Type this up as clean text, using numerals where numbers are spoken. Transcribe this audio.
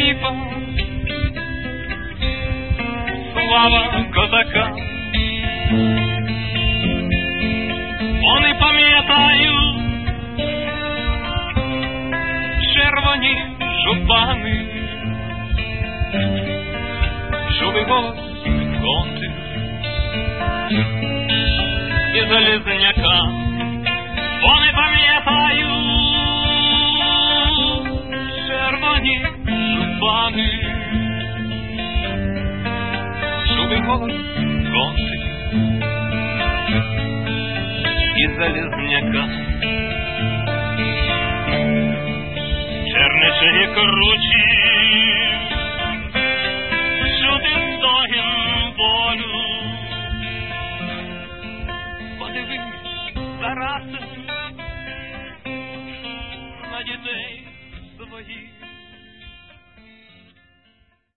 скріпа, слава козака. Вони пам'ятають червоні жупани, щоб його конти і залізняка. Вони пам'ятають червоні жупани, щоб його конти і залізняка. Черничені кручі, чути стогін болю. Подивись, Тарасе,